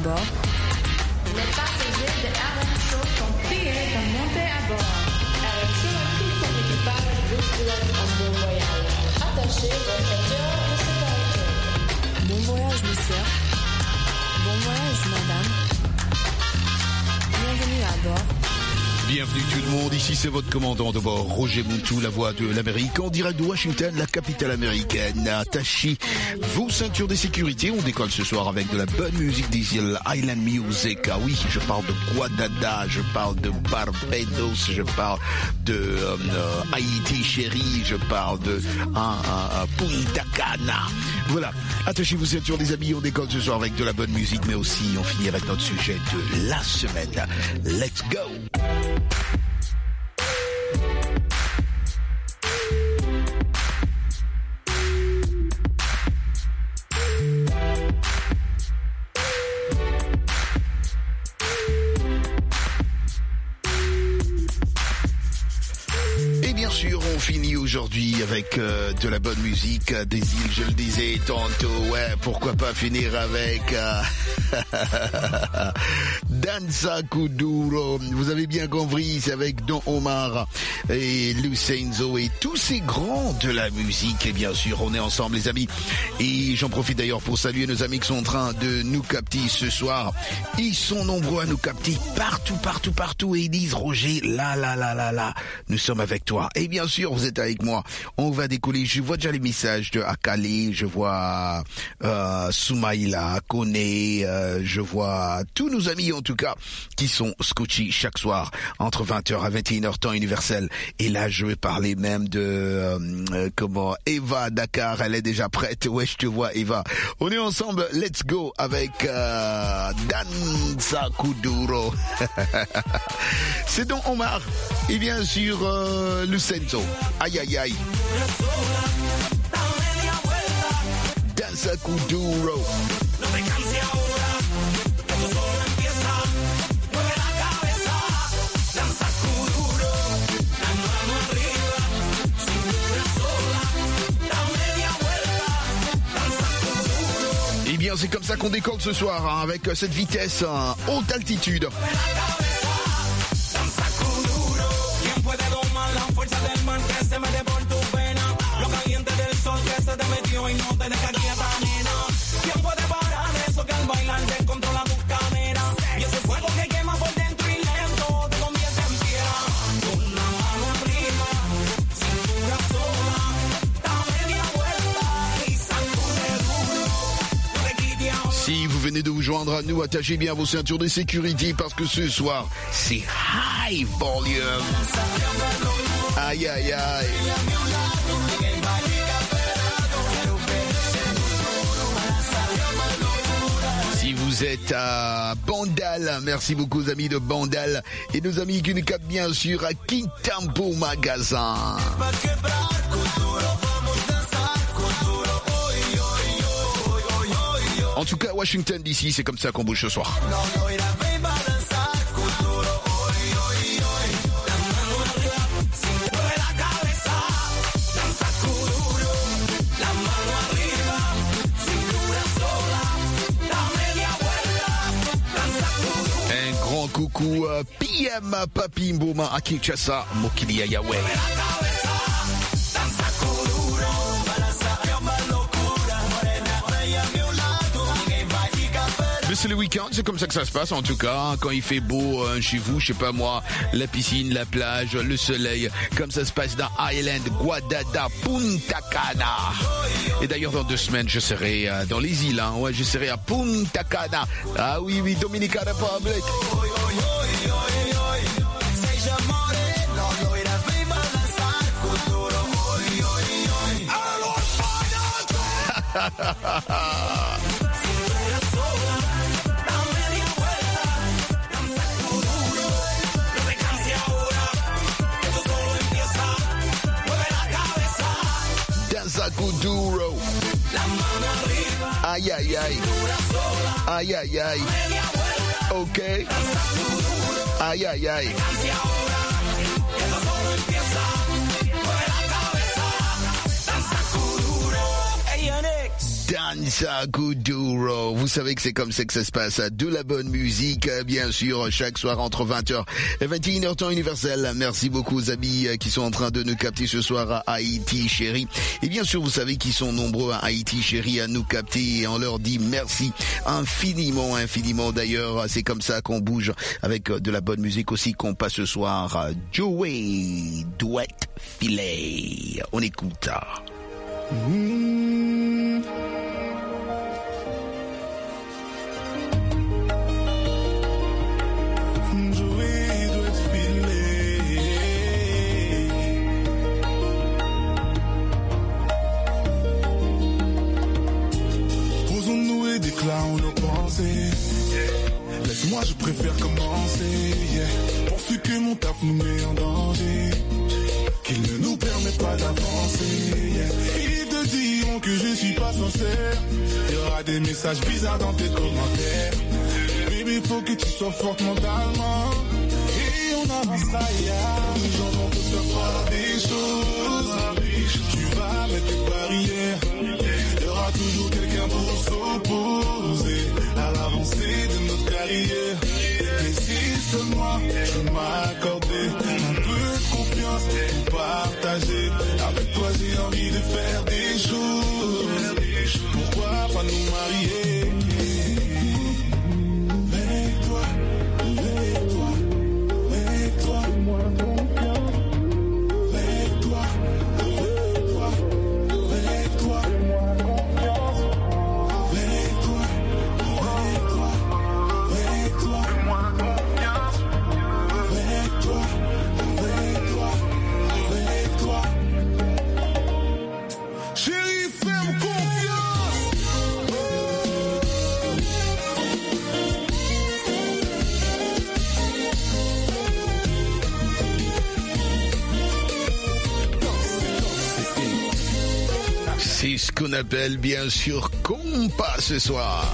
bord. Les passagers de RM Show sont priés de monter à bord. RM Show et tout son équipage vous souhaitent un bon voyage. Attachez vos ceintures de sécurité. Bon voyage, monsieur. Bon voyage, madame. Bienvenue à bord. Bienvenue tout le monde, ici c'est votre commandant de bord, Roger Montou, la voix de l'Amérique, en direct de Washington, la capitale américaine. Attachez vos ceintures de sécurité, on décolle ce soir avec de la bonne musique des îles Island Music. Ah oui, je parle de Guadada, je parle de Barbados, je parle de Haïti chérie, je parle de Punta Cana. Voilà, attachez vos ceintures les amis, on décolle ce soir avec de la bonne musique, mais aussi on finit avec notre sujet de la semaine. Let's go! On finit aujourd'hui avec de la bonne musique des îles, je le disais tantôt, ouais, pourquoi pas finir avec Danza Kuduro, vous avez bien compris, c'est avec Don Omar et Lucenzo et tous ces grands de la musique, et bien sûr on est ensemble les amis, et j'en profite d'ailleurs pour saluer nos amis qui sont en train de nous capter ce soir, ils sont nombreux à nous capter partout, et ils disent Roger, là, nous sommes avec toi, et bien sûr vous êtes avec moi, on va décoller, je vois déjà les messages de Akale, je vois Soumaïla, Kone, je vois tous nos amis en tout cas qui sont scotchés chaque soir entre 20h à 21h temps universel, et là je vais parler même de Eva Dakar, elle est déjà prête, ouais je te vois Eva, on est ensemble, let's go avec Danza Kuduro. C'est donc Omar et bien sûr Lucenzo. Aïe aïe aïe. Danza Kuduro. Eh bien c'est comme ça qu'on décolle ce soir, hein, avec cette vitesse haute altitude. Si vous venez de vous joindre à nous, attachez bien vos ceintures de sécurité parce que ce soir, c'est high volume. Aïe aïe aïe. Si vous êtes à Bandal, merci beaucoup aux amis de Bandal et nos amis qui nous captent bien sûr à Kintampo Magasin. En tout cas, Washington DC, c'est comme ça qu'on bouge ce soir. Un grand coucou PM Papi Mboma à Kinshasa, Mokili Yahweh. C'est le week-end, c'est comme ça que ça se passe en tout cas, quand il fait beau chez vous, je sais pas moi, la piscine, la plage, le soleil, comme ça se passe dans Island, Guadada, Punta Cana. Et d'ailleurs dans 2 semaines je serai dans les îles, hein, ouais, je serai à Punta Cana. Ah oui, Dominican Republic. Kuduro. Aïe aïe aïe. Aïe aïe aïe. Ok. Aïe aïe aïe. Danza Kuduro. Vous savez que c'est comme ça que ça se passe. De la bonne musique, bien sûr, chaque soir entre 20h et 21h temps universel. Merci beaucoup aux amis qui sont en train de nous capter ce soir à Haïti, chérie. Et bien sûr, vous savez qu'ils sont nombreux à Haïti, chérie, à nous capter. Et on leur dit merci infiniment, infiniment. D'ailleurs, c'est comme ça qu'on bouge avec de la bonne musique aussi qu'on passe ce soir. Joey Duet Filet. On écoute ça. Posons-nous et déclarons nos pensées. Laisse-moi, je préfère commencer. Penses-tu que mon taf nous met en danger? Qu'il ne nous permet pas d'avancer. Ils te diront que je suis pas sincère. Il y aura des messages bizarres dans tes commentaires. Baby, faut que tu sois forte mentalement. Et on avancera, les gens vont te faire croire des choses. Tu vas mettre tes barrières. Il y aura toujours quelqu'un pour s'opposer à l'avancée de notre carrière. Et si seulement je m'accordais un peu de confiance pour partager. Avec toi j'ai envie de faire des choses. Pourquoi pas nous marier? Avec toi, avec toi, avec toi, moi confiance. Avec toi, avec toi, avec toi, moi confiance. Avec toi, avec toi, avec toi, moi confiance. Avec toi, avec toi, avec toi. Chérie, fais-moi confiance. C'est ce qu'on appelle bien sûr compas ce soir.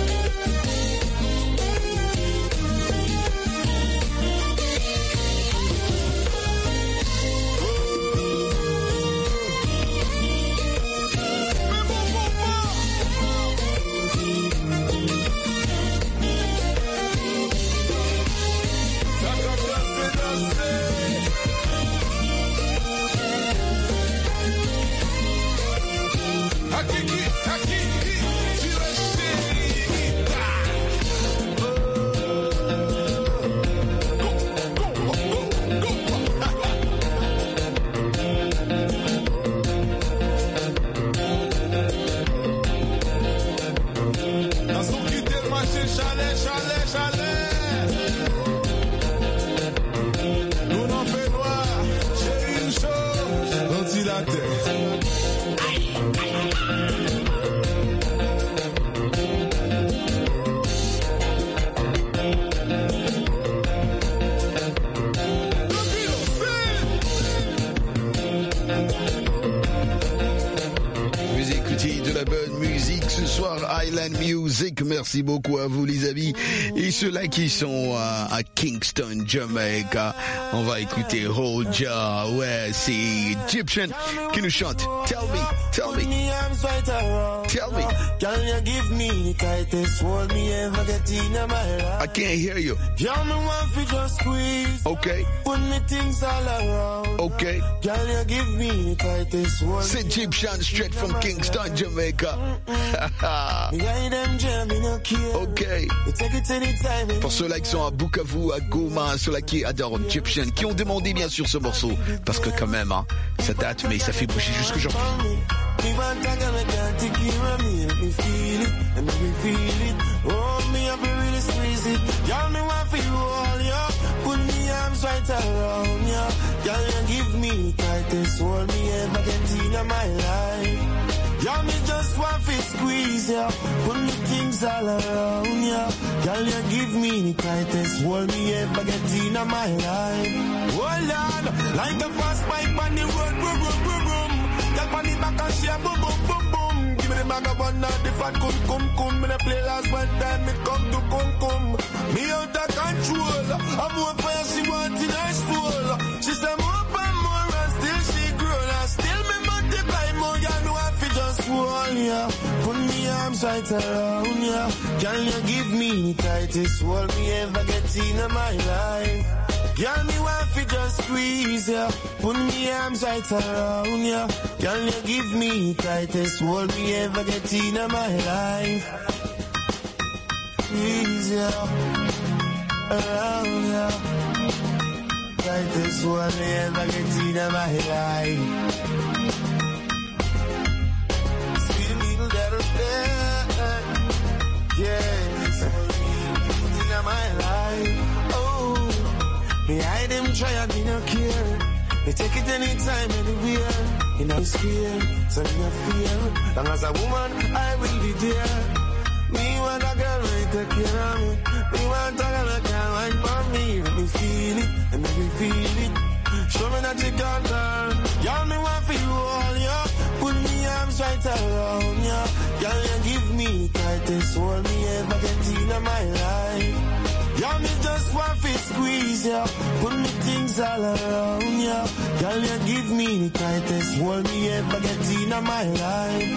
Music, merci beaucoup à vous les amis et ceux-là qui sont à Kingston, Jamaica. On va écouter Roja, ouais, c'est Egyptian qui nous chante. Tell me, tell me, tell me. Can you give me the tightest hold me ever get in my life? I can't hear you. Can me want to just squeeze? Okay. Put me things all around. Okay. Can you give me the tightest hold? C'est Egyptian straight from Kingston, Jamaica. Ok. Pour ceux-là qui sont à Bukavu, à Goma, ceux-là qui adorent Egyptian, qui ont demandé bien sûr ce morceau, parce que quand même, hein, ça date, mais ça fait bouger jusqu'aujourd'hui. Yeah, me just want to squeeze ya, put me things all around ya. Girl, you give me the tightest hold me ever get in my life. Hold on, like a fast bike on the road, boom, boom, boom, boom. Girl, on the back and she a boom, boom, boom, boom. Give me the bag of one, not the fat cum. Me the play last one time, me come to cum. Me out of control, I'm more fire, she want in her soul. She say more and more and still she grow. And still me multiply more, you know I feel just hold ya. Put me right around ya. Can you give me the tightest hold me ever get in my life? Can me want fi just squeeze ya, put me arms right around ya. Can you give me the tightest hold me ever get in my life? Squeeze ya, around ya. Tightest hold me ever get in my life. Sweet little little day, yes, in my life. Me hide them try and me no care. Me take it anytime, anywhere. You know it's fear, so me no fear. Long as a woman, I will be there. Me want a girl who take care of me. Me want a girl who can wine for me. Let me feel it, and let me feel it. Show me that you got her. Y'all me want for you all, yeah. Put me arms right around ya. Girl, you give me tightest hold me ever get in my life. Y'all me just want to squeeze ya, put me things all around ya. Girl, you give me the tightest hold me ever get in my life.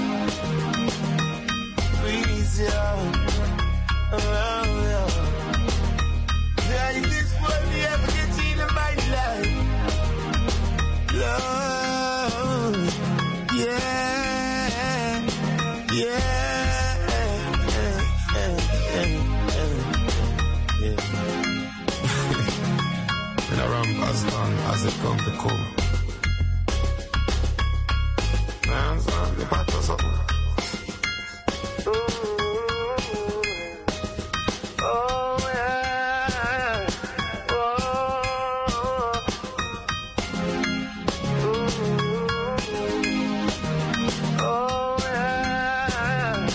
Squeeze ya, around ya. Tightest hold me ever get in my life. Love, yeah, yeah. As long as it come to come. Man's on the back or something. Oh yeah. Oh yeah.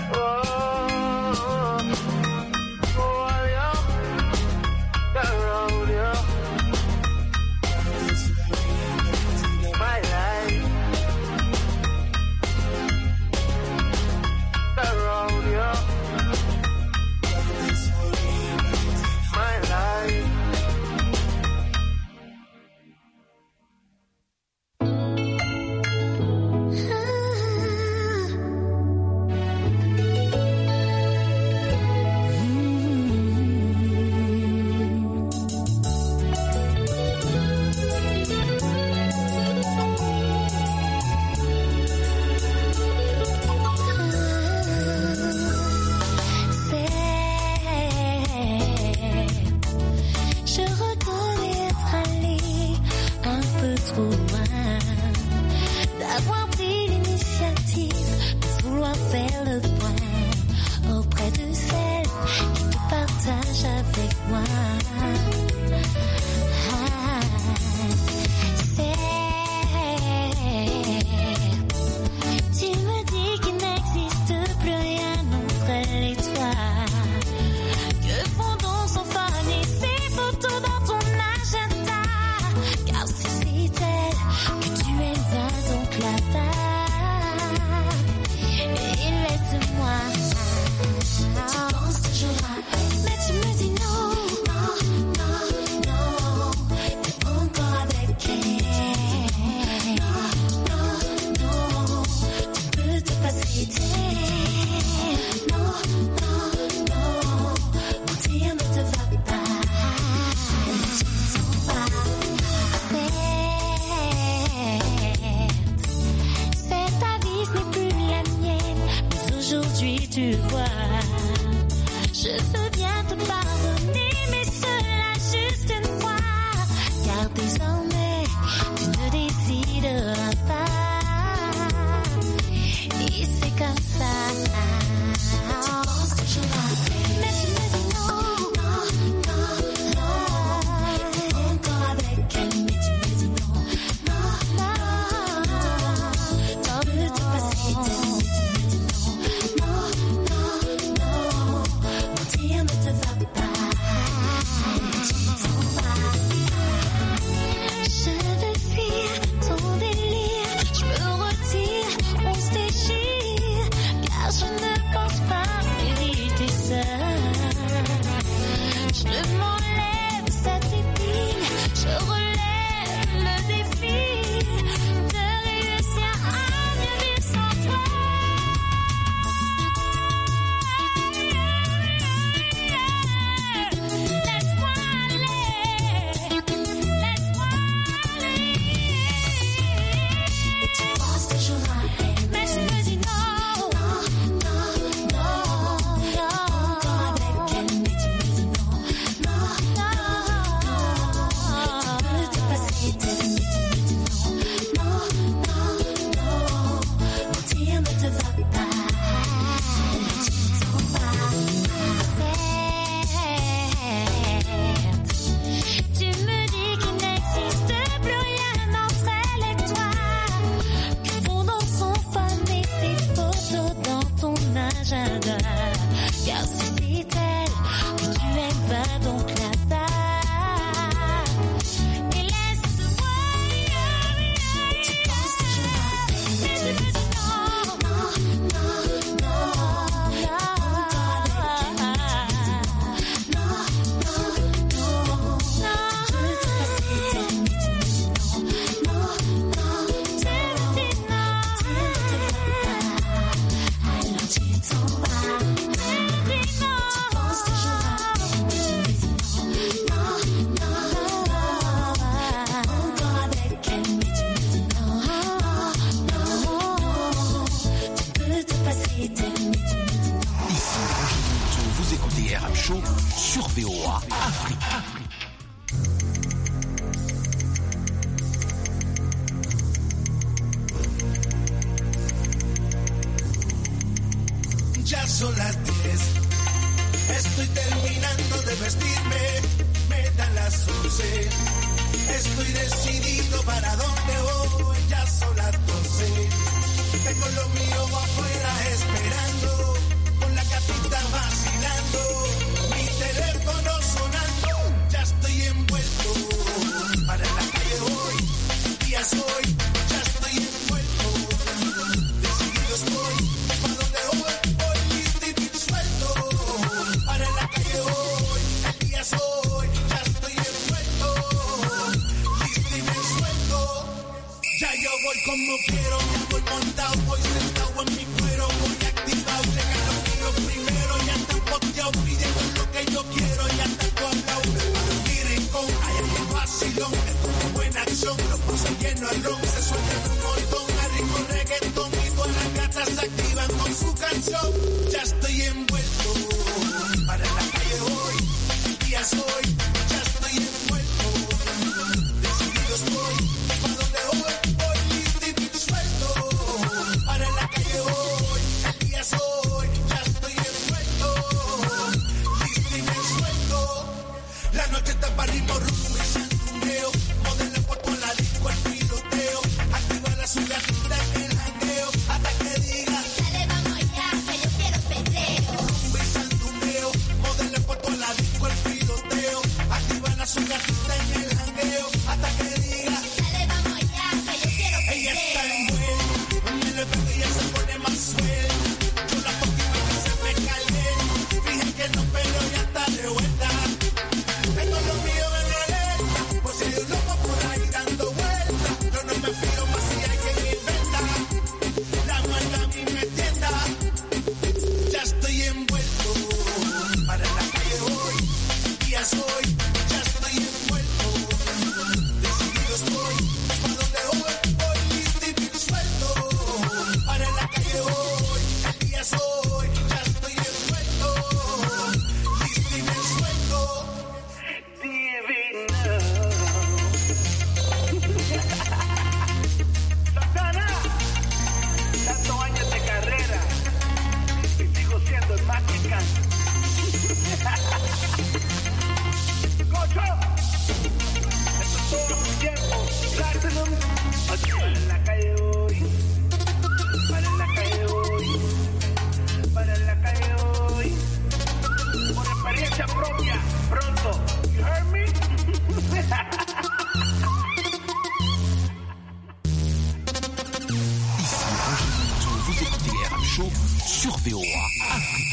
tu vois. Je veux bien te pardonner, mais cela juste une fois. Car désormais, tu ne décideras pas. Et c'est comme ça. Tu penses que je m'appelle, mais tu me dis non, non, non, non. T'es encore avec elle, mais tu me dis non, non, non. T'en veux te passer d'elle, mais tu me dis non, non, non, sé. Estoy decidido para dónde voy, ya son las 12. Tengo lo mío afuera esperando, con la gatita vacilando, mi teléfono sonando, ya estoy envuelto. Para la calle voy, día soy, ya estoy envuelto. Decidido estoy, para dónde voy listo y bien suelto. Para la calle voy, el día soy, ya estoy envuelto. Listo y bien suelto. Ya yo voy como quiero, ya voy montado, voy sentado en mi cuero, voy activado, llegando lo primero, ya está poteado, pidiendo lo que yo quiero, ya está hablado. Mi rincón, hay alguien vacilón, esto es buena acción, los pasos llenos al ron, se sueltan un montón, a rico reggaetón, y todas las gatas se activan con su canción. Ya estoy envuelto, para la calle voy, día soy, ya estoy envuelto. Decidido estoy, para donde voy listo y bien suelto. Para la calle voy, el día soy, ya estoy envuelto. Listo y bien suelto. La noche está para ritmo, rumbo y sandungueo. Modelo por toda la disco, el piloteo. Activa la sugatita en el jangueo. Hasta que diga, Dale, vamos ya, que yo quiero perreo. rumbo y sandungueo. Modelo por toda la disco, el piloteo. Activa la sugatita en el jangueo. Hasta que diga, Dale, vamos ya, que yo quiero ella está perreo. envuelta. Me le pego y ella se pone más suelta. Yo la pongo y me se me calienta. Dije que no, pero ya está de vuelta. Tengo lo mío en alerta, pues si hay un loco por ahí dando vueltas. Yo no me fío más si hay quien inventa. La maldad a mí me tienta. Ya estoy envuelto. Para la calle voy, día soy, ya estoy envuelto. Decidido estoy, para donde voy listo y bien suelto. Para la calle voy, el día soy, ya estoy envuelto. Listo y bien suelto. Santana, tantos años de carrera y sigo siendo el más picante. ¡Cocho! Esto es todo su tiempo. Platinum. Para la calle hoy. Para la calle hoy. Para la calle hoy. Por experiencia propia. Pronto. You heard me? Ici Roger Monteau, vous écoutez les RM Show sur VOA.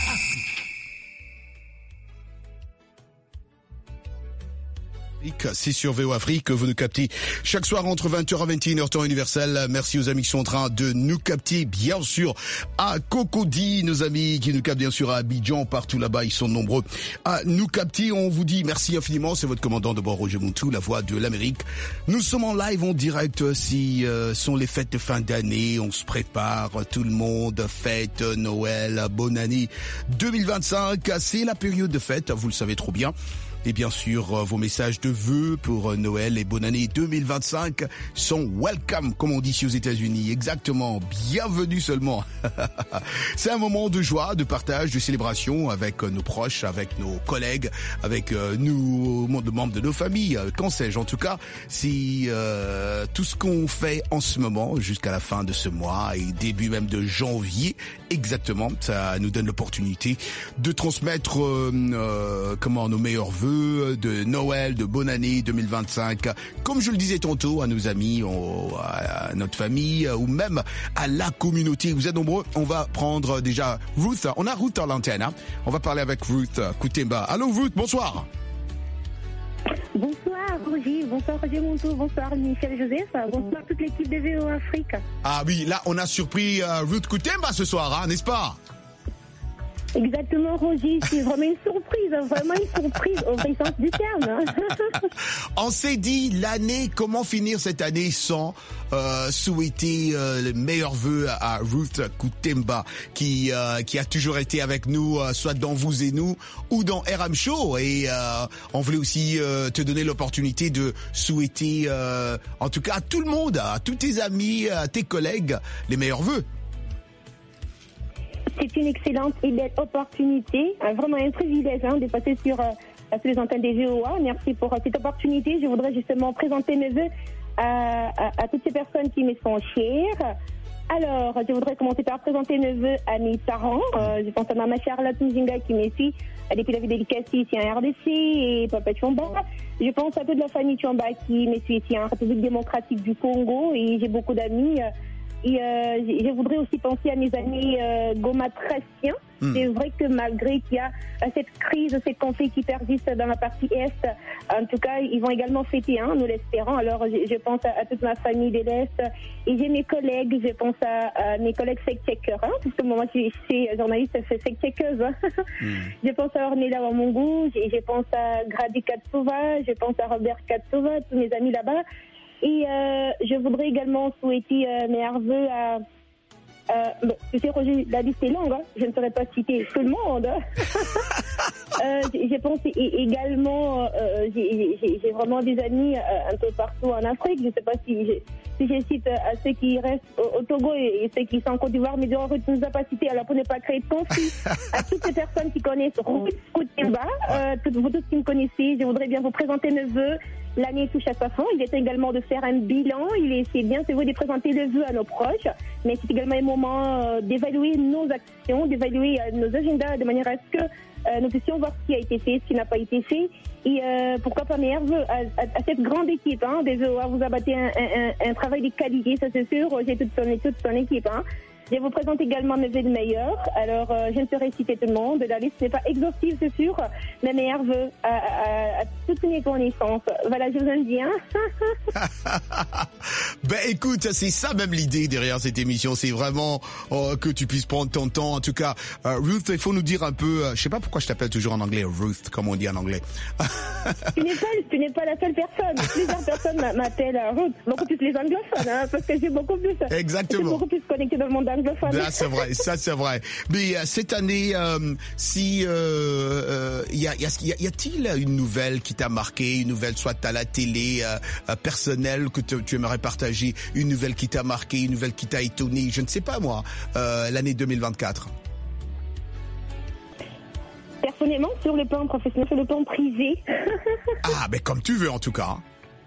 C'est sur VO Afrique que vous nous captez chaque soir entre 20h et 21h temps universel. Merci aux amis qui sont en train de nous capter, bien sûr, à Cocody, nos amis qui nous captent bien sûr à Abidjan, partout là-bas, ils sont nombreux à nous capter. On vous dit merci infiniment, c'est votre commandant de bord Roger Monteau, la voix de l'Amérique. Nous sommes en live, en direct, si sont les fêtes de fin d'année, on se prépare, tout le monde, fête, Noël, bonne année 2025, c'est la période de fête, vous le savez trop bien. Et bien sûr, vos messages de vœux pour Noël et bonne année 2025 sont welcome, comme on dit ici aux États-Unis. Exactement, bienvenue seulement. C'est un moment de joie, de partage, de célébration avec nos proches, avec nos collègues, avec nous, membres de nos familles. Qu'en sais-je? En tout cas, c'est tout ce qu'on fait en ce moment jusqu'à la fin de ce mois et début même de janvier. Exactement, ça nous donne l'opportunité de transmettre nos meilleurs vœux de Noël, de bonne année 2025, comme je le disais tantôt, à nos amis, à notre famille ou même à la communauté. Vous êtes nombreux. On va prendre déjà Ruth. On a Ruth à l'antenne. Hein. On va parler avec Ruth Kutemba. Allô Ruth, bonsoir. Bonsoir Roger Monteau, bonsoir Michel Joseph, bonsoir toute l'équipe de VO Afrique. Ah oui, là on a surpris Ruth Kutemba ce soir, hein, n'est-ce pas? Exactement Roger, c'est vraiment une surprise au vrai sens du terme. On s'est dit comment finir cette année sans souhaiter les meilleurs vœux à Ruth Kutemba qui a toujours été avec nous, soit dans Vous et Nous ou dans RM Show, et on voulait aussi te donner l'opportunité de souhaiter en tout cas à tout le monde, à tous tes amis, à tes collègues, les meilleurs vœux. C'est une excellente et belle opportunité, vraiment un privilège de passer sur à tous les antennes des VOA. Merci pour cette opportunité. Je voudrais justement présenter mes vœux à toutes ces personnes qui me sont chères. Alors, je voudrais commencer par présenter mes vœux à mes parents. Je pense à Maman Charlotte Nzinga qui me suit depuis la ville délicatesse ici en RDC et Papa Tchomba. Je pense à toute la famille Tchomba qui me suit ici en République démocratique du Congo et j'ai beaucoup d'amis. Et je voudrais aussi penser à mes amis Goma-Traciens. C'est vrai que malgré qu'il y a cette crise, ces conflits qui persistent dans la partie Est, en tout cas, ils vont également fêter, nous l'espérons. Alors, je pense à toute ma famille de l'Est. Et j'ai mes collègues, je pense à mes collègues fact-checkers, puisque moi, je suis journaliste fact-checkeuse. Je pense à Ornella Wamungu, je pense à Grady Katsouva, je pense à Robert Katsouva, tous mes amis là-bas. Et je voudrais également souhaiter mes vœux à... tu sais, Roger, la liste est longue, je ne saurais pas citer tout le monde. Je pense également, j'ai vraiment des amis un peu partout en Afrique. Je ne sais pas si je cite à ceux qui restent au Togo et ceux qui sont en Côte d'Ivoire, mais Ruth ne nous a pas cité. Alors pour ne pas créer de conflit, à toutes ces personnes qui connaissent Ruth Koutemba, vous tous qui me connaissez, je voudrais bien vous présenter mes vœux. L'année touche à sa fin. Il est également de faire un bilan. C'est bien, c'est vrai de présenter les vœux à nos proches, mais c'est également un moment d'évaluer nos actions, d'évaluer nos agendas de manière à ce que nous puissions voir ce qui a été fait, ce qui n'a pas été fait. Et pourquoi pas meilleurs vœux à cette grande équipe des VOA. Vous abattez un travail de qualité, ça c'est sûr. J'ai toute son équipe. Je vous présente également mes vœux de meilleurs. Alors, je ne saurais citer tout le monde. La liste n'est pas exhaustive, c'est sûr. Mes meilleurs vœux à toutes mes connaissances. Voilà, je vous aime bien. Ben écoute, c'est ça même l'idée derrière cette émission. C'est vraiment que tu puisses prendre ton temps. En tout cas, Ruth, il faut nous dire un peu... je sais pas pourquoi je t'appelle toujours en anglais Ruth, comme on dit en anglais. Tu n'es pas la seule personne. Plusieurs personnes m'appellent Ruth. Beaucoup plus les anglophones, parce que j'ai beaucoup plus... Exactement. Je suis beaucoup plus connectée dans le monde anglophone. Là, c'est vrai, ça c'est vrai. Mais cette année, y a-t-il une nouvelle qui t'a marqué, une nouvelle soit à la télé, personnelle que tu aimerais partager, une nouvelle qui t'a marqué, une nouvelle qui t'a étonné, je ne sais pas moi, l'année 2024? Personnellement, sur le plan professionnel, sur le plan privé. Ah, ben comme tu veux en tout cas.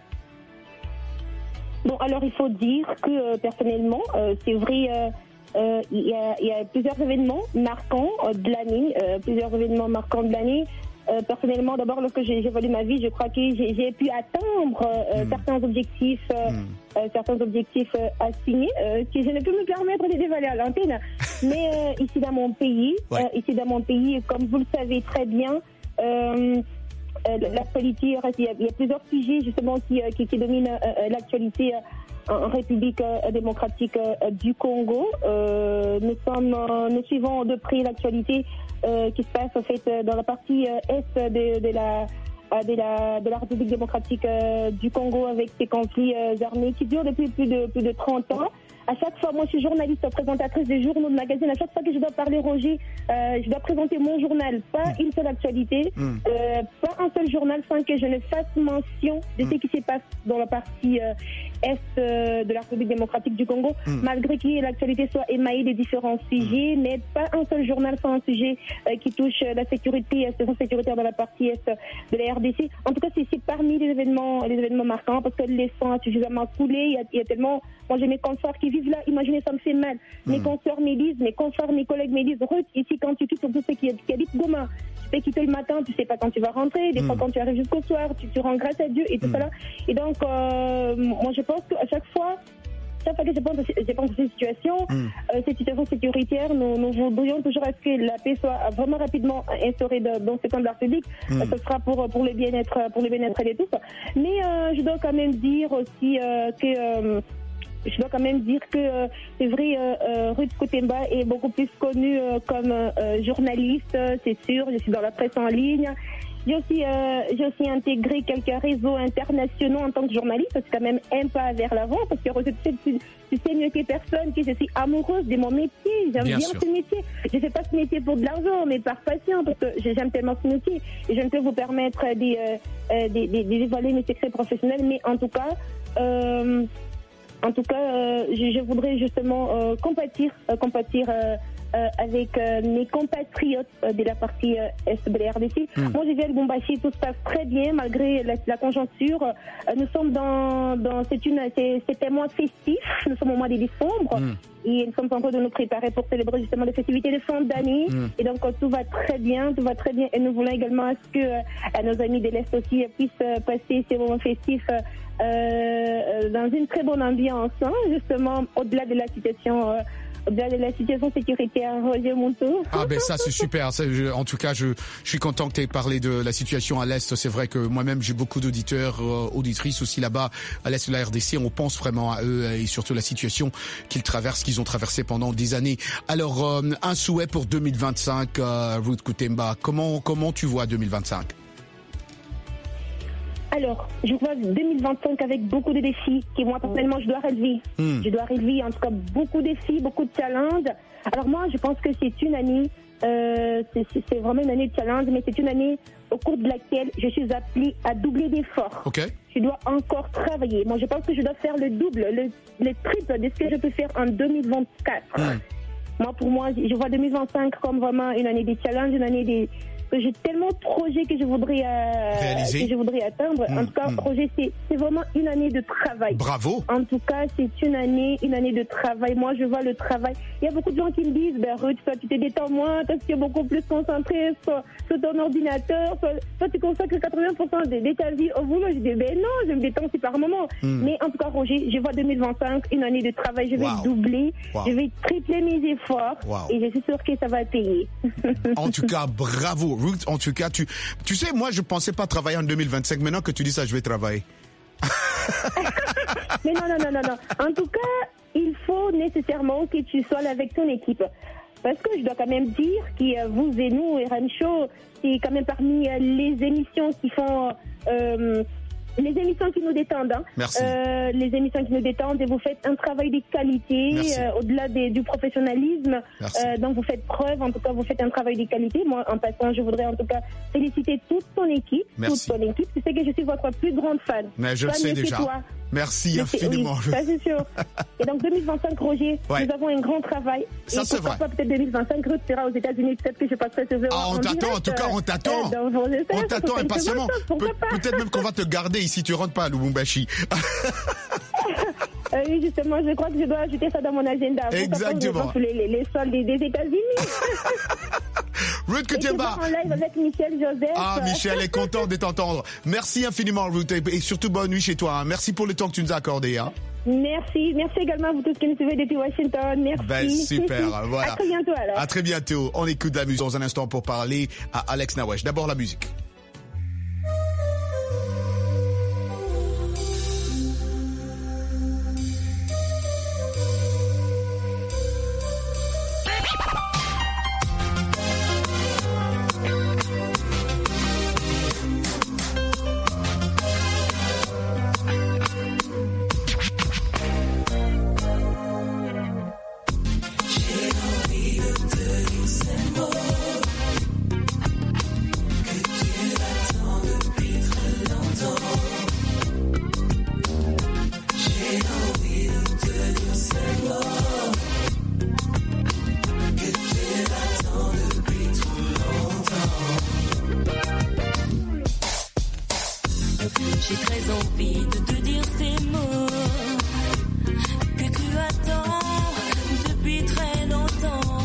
Bon, alors il faut dire que personnellement, c'est vrai, il y a plusieurs événements marquants de l'année. Personnellement, d'abord, lorsque j'ai évolué ma vie, je crois que j'ai pu atteindre certains objectifs assignés, que je ne peux me permettre de dévaler à l'antenne. Mais ici dans mon pays, comme vous le savez très bien, l'actualité, il y a plusieurs sujets justement qui dominent l'actualité en République démocratique du Congo. Nous suivons de près l'actualité qui se passe en fait dans la partie est de la République démocratique du Congo avec ces conflits armés qui durent depuis plus de 30 ans. À chaque fois, moi je suis journaliste, présentatrice des journaux, de magazines. À chaque fois que je dois parler, Roger, je dois présenter mon journal, pas une seule actualité, pas un seul journal sans que je ne fasse mention de ce qui se passe dans la partie est de la République démocratique du Congo, malgré que l'actualité soit émaillée de différents sujets, mais pas un seul journal sans un sujet qui touche la sécurité sécuritaire dans la partie est de la RDC. En tout cas, c'est parmi les événements marquants, parce que le sang a suffisamment coulé. Il y a tellement... Moi, j'ai mes consoeurs qui vivent là. Imaginez, ça me fait mal. Mes consoeurs me disent, mes confrères, mes collègues me disent, Ruth, ici, quand tu quittes, surtout ceux qui habitent Goma, tu peux quitter le matin, tu sais pas quand tu vas rentrer. Des fois, quand tu arrives jusqu'au soir, tu rends grâce à Dieu et tout ça là. Et donc, moi, je pense qu'à chaque fois que je pense à cette situation sécuritaire, nous voudrions toujours à ce que la paix soit vraiment rapidement instaurée dans ce camp de la République. Ce sera pour le bien-être de tous. Mais je dois quand même dire aussi que c'est vrai, Ruth Koutemba est beaucoup plus connue comme journaliste, c'est sûr. Je suis dans la presse en ligne. J'ai aussi intégré quelques réseaux internationaux en tant que journaliste. C'est quand même un pas vers l'avant, parce que tu sais mieux que personne que je suis amoureuse de mon métier. J'aime bien ce métier. Je ne fais pas ce métier pour de l'argent, mais par passion, parce que j'aime tellement ce métier. Et je ne peux vous permettre de dévoiler mes secrets professionnels, mais en tout cas, je voudrais justement compatir avec mes compatriotes de la partie est de la RDC. Moi, je viens de Lubumbashi, tout se passe très bien malgré la conjoncture. Nous sommes c'était un mois festif, nous sommes au mois de décembre. Et nous sommes en train de nous préparer pour célébrer justement les festivités de fin d'année. Et donc tout va très bien. Et nous voulons également à ce que nos amis de l'Est aussi puissent passer ces moments festifs dans une très bonne ambiance, hein, justement au-delà de la situation sécuritaire. Roger Monteau. Ah ben ça c'est super. En tout cas, je suis content que tu aies parlé de la situation à l'Est. C'est vrai que moi-même j'ai beaucoup d'auditeurs, auditrices aussi là-bas à l'Est de la RDC. On pense vraiment à eux et surtout la situation qu'ils ont traversée pendant des années. Alors un souhait pour 2025, Ruth Kutemba. Comment tu vois 2025? Alors, je vois 2025 avec beaucoup de défis que moi, personnellement, je dois relever. Je dois relever, en tout cas, beaucoup de défis, beaucoup de challenges. Alors moi, je pense que c'est une année, c'est vraiment une année de challenge, mais c'est une année au cours de laquelle je suis appelée à doubler d'efforts. Okay. Je dois encore travailler. Moi, je pense que je dois faire le double, le triple de ce que je peux faire en 2024. Moi, pour moi, je vois 2025 comme vraiment une année de challenge, une année j'ai tellement de projets que je voudrais atteindre. En tout cas, projet, c'est vraiment une année de travail. Bravo. En tout cas, c'est une année de travail. Moi, je vois le travail. Il y a beaucoup de gens qui me disent, Ruth, toi, tu te détends moins, toi, tu es beaucoup plus concentré sur ton ordinateur, toi, tu consacres 80% de ta vie au boulot. Je dis, non, je me détends aussi par moment. Mais en tout cas, Roger, je vois 2025 une année de travail. Je vais doubler, je vais tripler mes efforts et je suis sûre que ça va payer. En tout cas, bravo. Ruth, en tout cas, tu sais, moi, je pensais pas travailler en 2025. Maintenant que tu dis ça, je vais travailler. Mais non. En tout cas, il faut nécessairement que tu sois là avec ton équipe. Parce que je dois quand même dire que vous et nous, RM Show, c'est quand même parmi les émissions qui font... les émissions qui nous détendent. Hein. Merci. Les émissions qui nous détendent et vous faites un travail de qualité au-delà du professionnalisme. Donc vous faites preuve, en tout cas vous faites un travail de qualité. Moi en passant, je voudrais en tout cas féliciter toute ton équipe. Merci. Toute ton équipe. Tu sais que je suis votre plus grande fan. Mais je le sais déjà. Toi. Merci infiniment. Oui, ça c'est sûr. Et donc 2025, Roger, nous avons un grand travail. Ça c'est vrai. Peut-être 2025, Ruth sera aux États-Unis. Peut-être que je passerai ce verre. On t'attend, en tout cas, on t'attend. On t'attend impatiemment. Peut-être même qu'on va te garder si tu rentres pas à Lubumbashi. Oui, justement, je crois que je dois ajouter ça dans mon agenda. Exactement. Les soldes des États-Unis. Ruth Kutemba. En live avec Michel Joseph. Ah, Michel est content de t'entendre. Merci infiniment, Ruth, et surtout bonne nuit chez toi. Merci pour le temps que tu nous as accordé. Hein. Merci également à vous tous qui nous suivez depuis Washington. Merci. Super, voilà. À très bientôt alors. À très bientôt. On écoute la musique dans un instant pour parler à Alex Nawesh. D'abord la musique. J'ai très envie de te dire ces mots que tu attends depuis très longtemps.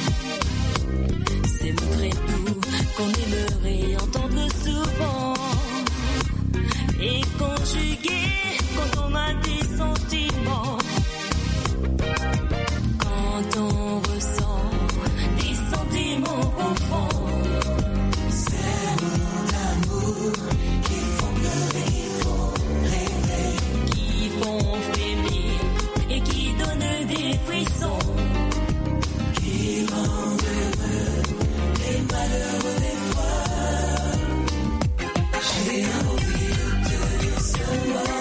Ces mots très doux qu'on aimerait entendre souvent et conjugués quand on a des sentiments. Quand on ressent des sentiments profonds, ces mots d'amour qui font qui font frémir et qui donnent des frissons, qui rendent heureux les malheureux des fois. J'ai envie de te dire ce mot.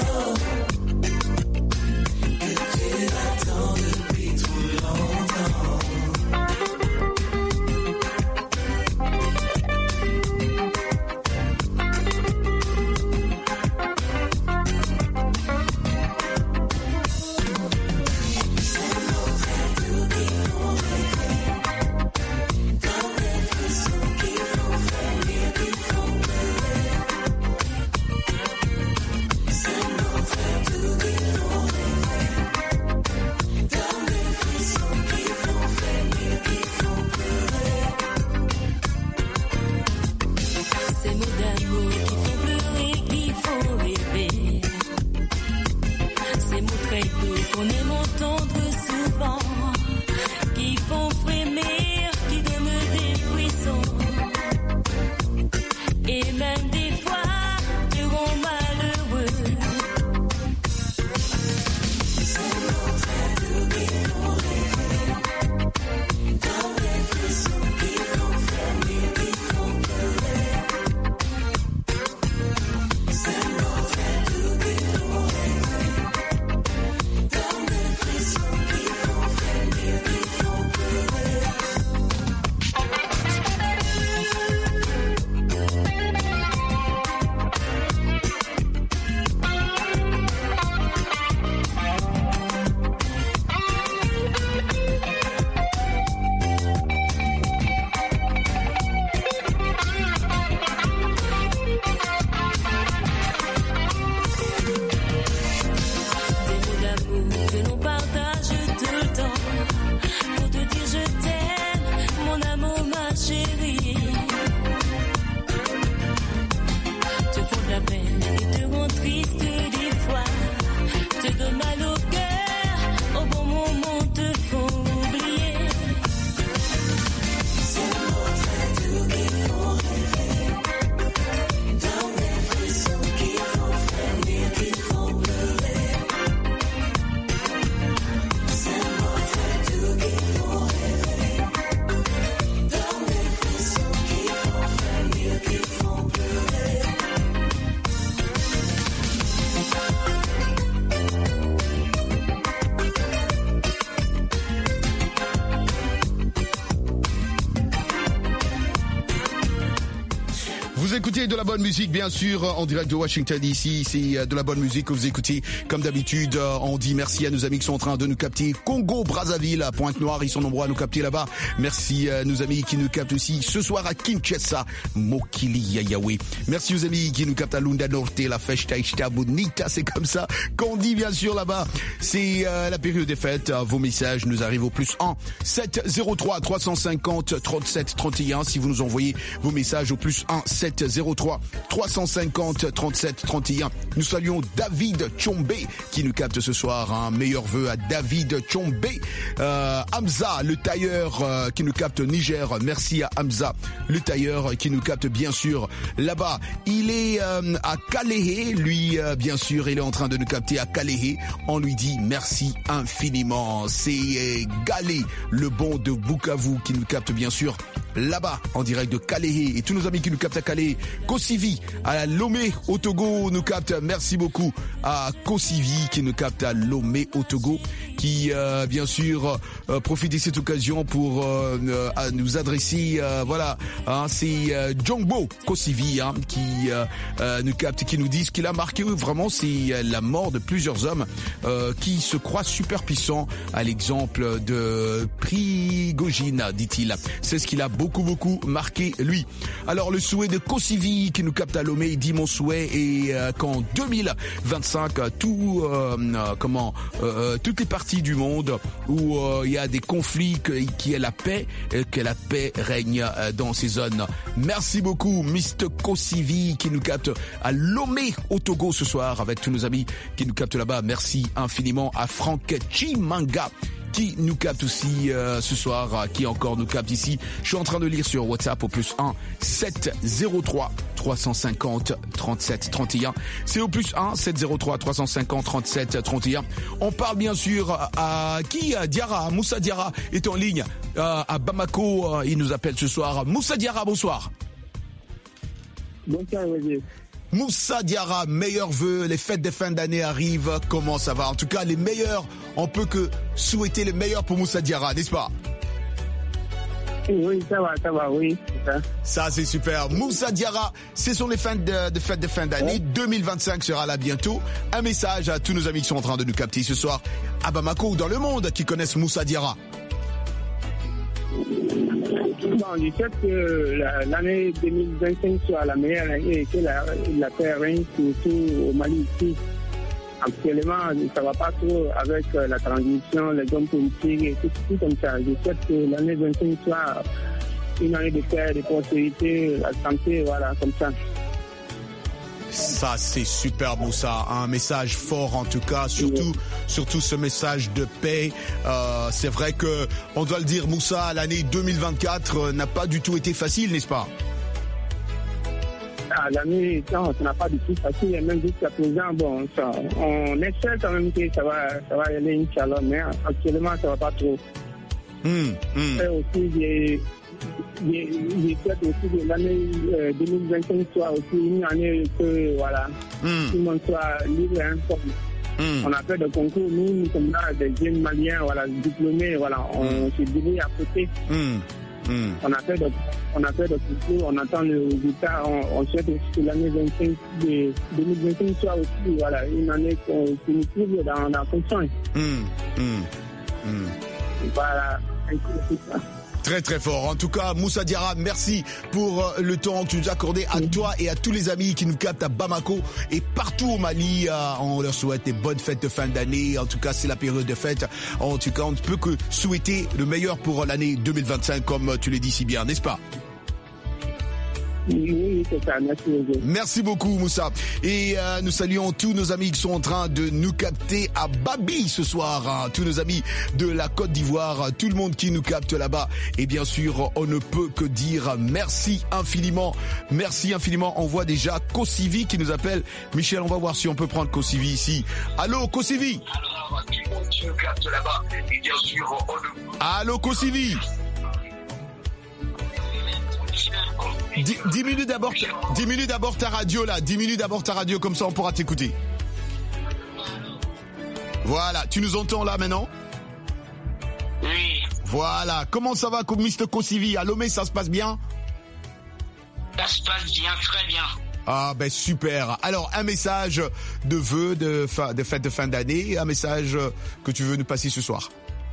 triste des fois, te donne mal au cœur, au bon moment te font oublier. C'est le mot très doux qui font rêver, dans des frissons qui font frémir, qui font pleurer. C'est le mot très doux qui font rêver, dans des frissons qui font frémir, qui font pleurer. Vous écoutez de la bonne musique, bien sûr, en direct de Washington DC. C'est de la bonne musique que vous écoutez. Comme d'habitude, on dit merci à nos amis qui sont en train de nous capter. Congo, Brazzaville, à Pointe-Noire, ils sont nombreux à nous capter là-bas. Merci à nos amis qui nous captent aussi ce soir à Kinshasa, Mokili Yayawe. Merci aux amis qui nous captent à Lunda Norte, la Festa Ista Bonita, c'est comme ça qu'on dit bien sûr là-bas. C'est la période des fêtes. Vos messages nous arrivent au +1 703 350 37 31. Si vous nous envoyez vos messages au +1 703 350 37 31. Nous saluons David Chombe qui nous capte ce soir. Un meilleur vœu à David Chombe. Hamza, le tailleur qui nous capte Niger. Merci à Hamza, le tailleur qui nous capte bien sûr là-bas. Il est à Kalehe. Lui, bien sûr, il est en train de nous capter à Kalehe. On lui dit merci infiniment. C'est Galé, le bon de Bukavu qui nous capte bien sûr là-bas en direct de Kalehe. Et tous nos amis qui nous captent à Kalehe. Kosivi à Lomé au Togo nous capte. Merci beaucoup à Kosivi qui nous capte à Lomé au Togo, qui bien sûr profite de cette occasion pour à nous adresser voilà hein, c'est Jongbo Kosivi hein, qui nous capte, qui nous dit ce qu'il a marqué vraiment, c'est la mort de plusieurs hommes qui se croient super puissants, à l'exemple de Prigogine, dit-il. C'est ce qu'il a beaucoup marqué lui. Alors le souhait de Kosivi qui nous capte à Lomé, il dit mon souhait est qu'en 2025 toutes les parties du monde où il y a des conflits, qu'il y ait la paix, que la paix règne dans ces zones. Merci beaucoup Mr. Kosivi qui nous capte à Lomé au Togo ce soir avec tous nos amis qui nous captent là-bas. Merci infiniment à Franck Chimanga qui nous capte aussi ce soir, qui encore nous capte ici. Je suis en train de lire sur WhatsApp au +1 703 350 37 31. C'est au +1 703 350 37 31. On parle bien sûr à qui? Diarra, Moussa Diarra est en ligne à Bamako. Il nous appelle ce soir. Moussa Diarra, bonsoir. Bonsoir, Roger. Moussa Diarra, meilleurs vœux, les fêtes de fin d'année arrivent, comment ça va? En tout cas, les meilleurs, on peut que souhaiter les meilleurs pour Moussa Diarra, n'est-ce pas? Oui, ça va, oui. Ça, c'est super. Moussa Diarra, ce sont les fêtes de fin d'année. Ouais. 2025 sera là bientôt. Un message à tous nos amis qui sont en train de nous capter ce soir à Bamako ou dans le monde qui connaissent Moussa Diarra. Bon, je sais que l'année 2025 soit la meilleure année et que la paix règne surtout au Mali ici. Actuellement, ça ne va pas trop avec la transition, les hommes politiques et tout comme ça. Je souhaite que l'année 2025 soit une année de paix, de prospérité, la santé, voilà, comme ça. Ça, c'est super, Moussa. Un message fort, en tout cas. Surtout ce message de paix. C'est vrai que, on doit le dire, Moussa, l'année 2024 n'a pas du tout été facile, n'est-ce pas? L'année, ça n'a pas du tout facile. Et même jusqu'à présent, bon, on espère quand même que ça va aller, Inch'Allah. Mais actuellement, ça va pas trop. Et aussi, j'ai souhaite aussi que l'année 2025 soit aussi une année que, voilà, tout le monde soit libre et informé. On a fait des concours, nous sommes là, des jeunes maliens, voilà, diplômés, voilà, on s'est débrouillé à côté. On a fait des concours, on attend le résultat, on souhaite aussi que l'année 2025 soit aussi, voilà, une année qui nous trouve dans la fonction. Voilà, c'est ça. Très très fort. En tout cas, Moussa Diarra, merci pour le temps que tu nous as accordé à toi et à tous les amis qui nous captent à Bamako et partout au Mali. On leur souhaite des bonnes fêtes de fin d'année. En tout cas, c'est la période de fête. En tout cas, on ne peut que souhaiter le meilleur pour l'année 2025, comme tu l'as dit si bien, n'est-ce pas? Oui, c'est ça. Merci beaucoup. Merci beaucoup, Moussa. Et nous saluons tous nos amis qui sont en train de nous capter à Babi ce soir. Hein. Tous nos amis de la Côte d'Ivoire, tout le monde qui nous capte là-bas. Et bien sûr, on ne peut que dire merci infiniment. Merci infiniment. On voit déjà Kosivi qui nous appelle. Michel, on va voir si on peut prendre Kosivi ici. Allô, Kosivi. Allô, Kosivi. 10 minutes d'abord ta radio là, 10 minutes d'abord ta radio, comme ça on pourra t'écouter. Voilà, tu nous entends là maintenant? Oui. Voilà, comment ça va Mr. Kosivi? À Lomé, ça se passe bien? Ça se passe bien, très bien. Ah ben super. Alors un message de vœux de fête de fin d'année, un message que tu veux nous passer ce soir.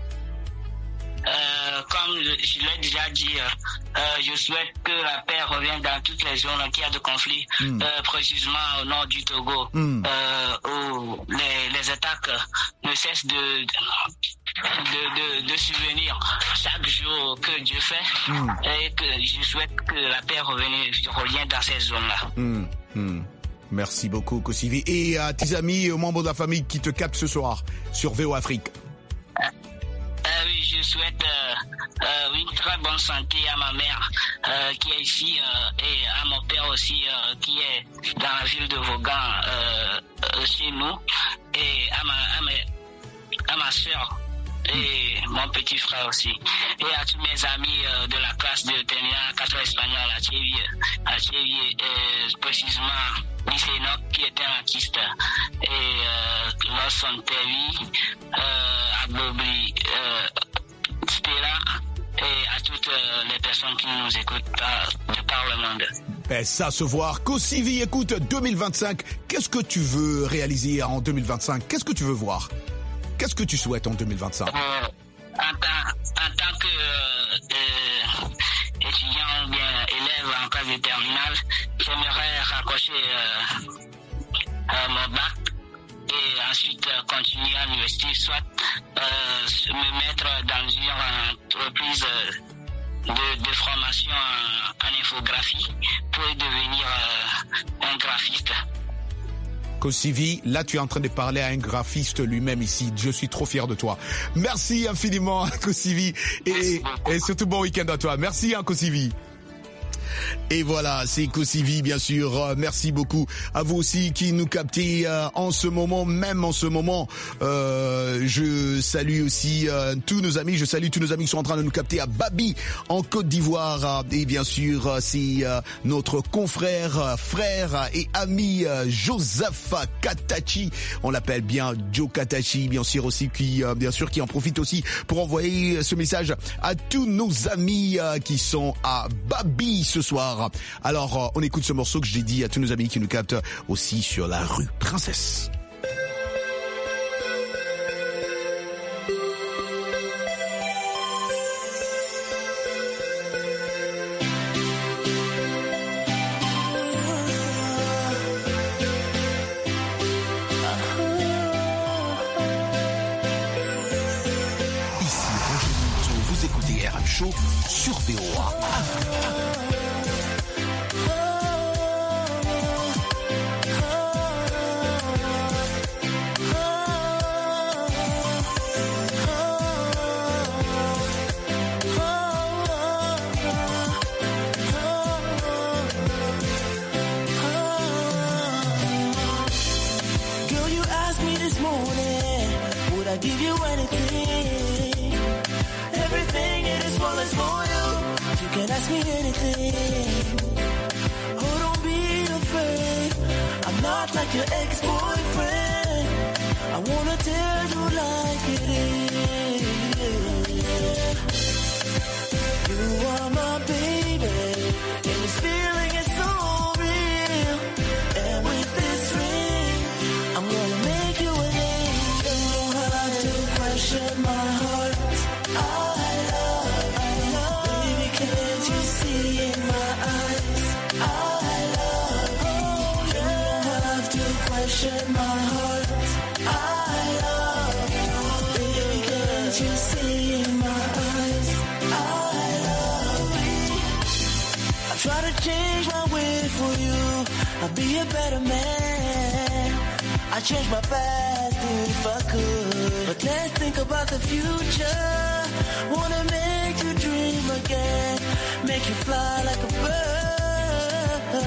Comme je l'ai déjà dit, je souhaite que la paix revienne dans toutes les zones qui a de conflit, précisément au nord du Togo, où les attaques ne cessent de subvenir chaque jour que Dieu fait, et que je souhaite que la paix revienne dans ces zones-là. Merci beaucoup, Kosivi. Et à tes amis et aux membres de la famille qui te captent ce soir sur VO Afrique. Oui, je souhaite une très bonne santé à ma mère qui est ici et à mon père aussi qui est dans la ville de Vaughan chez nous, et à ma soeur et mon petit frère aussi, et à tous mes amis de la classe de terminale 4 espagnol à Tchévier, préciséement Lycénoc qui était un artiste, et Lawson Terry, à Bobri, Stella, et à toutes les personnes qui nous écoutent de par le monde. Ben ça se voir. Kosivi, écoute, 2025, qu'est-ce que tu veux réaliser en 2025? Qu'est-ce que tu veux voir? Qu'est-ce que tu souhaites en 2025? En tant que étudiant ou bien élève en classe de terminale, j'aimerais raccrocher mon bac et ensuite continuer à l'université, soit me mettre dans une entreprise de formation en infographie pour devenir un graphiste. Kosivi, là tu es en train de parler à un graphiste lui-même ici. Je suis trop fier de toi. Merci infiniment Kosivi, et surtout bon week-end à toi. Merci Kosivi. Et voilà, c'est Kosivi, bien sûr. Merci beaucoup à vous aussi qui nous captez en ce moment, même en ce moment. Je salue aussi tous nos amis. Je salue tous nos amis qui sont en train de nous capter à Babi, en Côte d'Ivoire. Et bien sûr, c'est notre confrère, frère et ami Joseph Katachi. On l'appelle bien Joe Katachi, bien sûr aussi, qui en profite aussi pour envoyer ce message à tous nos amis qui sont à Babi ce soir. Alors, on écoute ce morceau que j'ai dit à tous nos amis qui nous captent aussi sur la rue Princesse. Ici Roger Moutou, vous écoutez RM Show sur VOA. I give you anything, everything in this world is for you. You can ask me anything. Oh, don't be afraid. I'm not like your ex-boyfriend. I wanna tell you like it is. You are my baby, and this feeling is so real. And with this ring, I'm gonna make you an angel. Pressure my heart. I love, baby, can't you see in my eyes? I love, you don't have to question my heart. I love, baby, can't you see in my eyes? I love, I try to change my I'll be a better man. I change my past if I could, but let's think about the future. Wanna make you dream again, make you fly like a bird.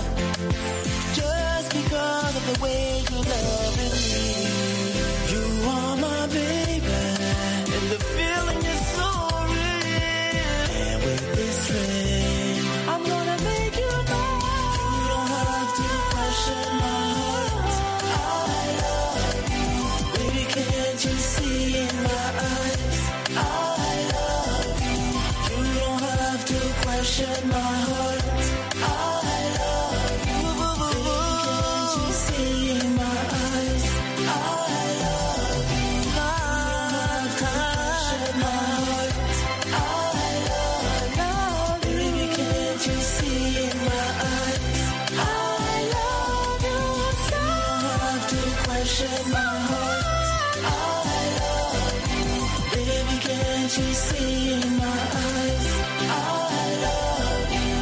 Just because of the way you love me. You are my baby, and the feeling is so real. And with this ring, I'm gonna make you mine. You don't have to question my heart. I love you, baby. Can't you see in my eyes? I love you. You don't have to question my heart. I love you, baby. Can't you see in my eyes? I love you. You don't have to question my heart. I love you, baby. Can't you see in my eyes? I love you. You don't have to question my heart. I love you, baby. Can't you see in my eyes? I love you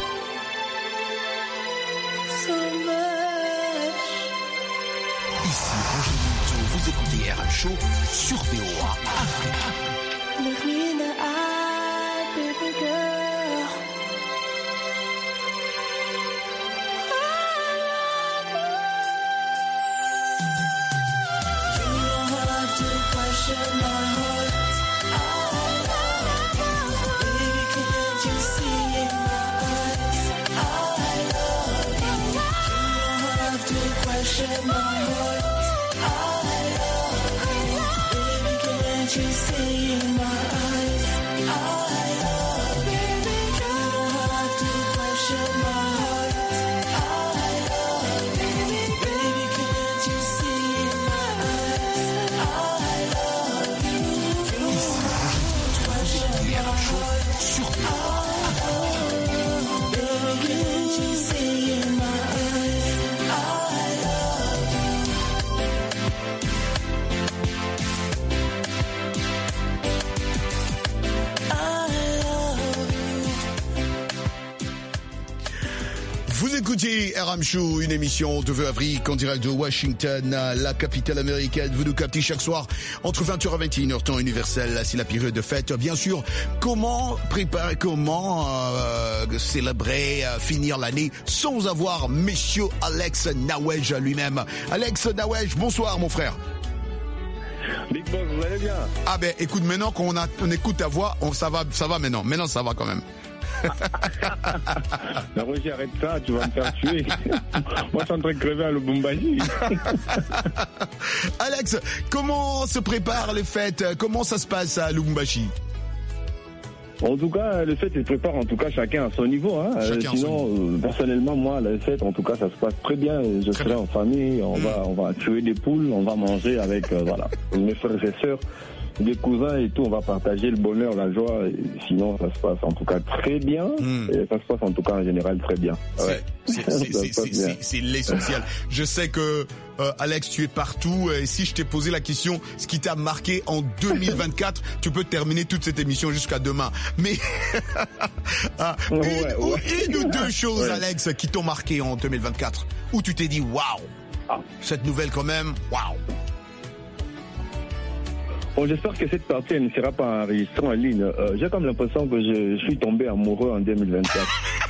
so much. Ici Roger Moutou, vous écoutez RM Show sur VOA Afrique. Look me in the eye, baby girl. You don't have to question my heart. I love you, baby. Can't you see in my eyes? I love you. You don't have to question my heart. I love you, baby. Can't you see in my eyes? I love you, baby. You don't have to question my heart. I love you, baby. Can't you see in my eyes? I love you. You don't have to question my heart. Sur VOA. Baby, can't you see in my eyes? I love you. Vous écoutez RM Show, une émission de VOA Afrique en direct de Washington, la capitale américaine. Vous nous captez chaque soir entre 20h et 21h, temps universel. C'est la période de fête. Bien sûr, comment préparer, comment célébrer, finir l'année sans avoir Monsieur Alex Nawej lui-même. Alex Nawej, bonsoir mon frère. Big Boss, vous allez bien? Ah ben écoute, maintenant qu'on on écoute ta voix, ça va maintenant. Maintenant ça va quand même. Non, Roger, arrête ça, tu vas me faire tuer. Moi, je suis en train de crever à Lubumbashi. Alex, comment se préparent les fêtes? Comment ça se passe à Lubumbashi? En tout cas, les fêtes se préparent, en tout cas, chacun à son niveau. Hein. Sinon, personnellement, moi, les fêtes, en tout cas, ça se passe très bien. Je serai en famille, on va tuer des poules, on va manger avec mes frères et sœurs, des cousins et tout. On va partager le bonheur, la joie. Et sinon, ça se passe en tout cas très bien. Et ça se passe en tout cas en général très bien. Ouais. C'est l'essentiel. Je sais que Alex, tu es partout. Et si je t'ai posé la question, ce qui t'a marqué en 2024, tu peux terminer toute cette émission jusqu'à demain. Mais une ou deux choses, Alex, qui t'ont marqué en 2024, où tu t'es dit waouh, cette nouvelle quand même, waouh. Bon, j'espère que cette partie elle ne sera pas enregistrée en ligne. J'ai comme l'impression que je suis tombé amoureux en 2024.